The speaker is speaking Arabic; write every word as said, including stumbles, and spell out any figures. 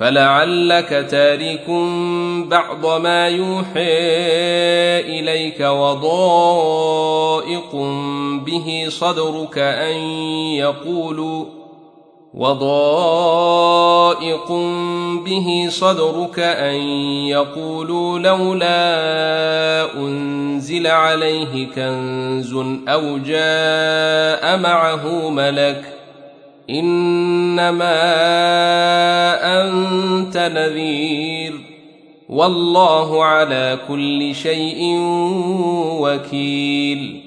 فلعلك تارك بعض ما يوحى إليك وضائق به صدرك أن يقولوا وضائق به صدرك أن يقولوا لولا أنزل عليه كنز أو جاء معه ملك إنما أنت نذير والله على كل شيء وكيل.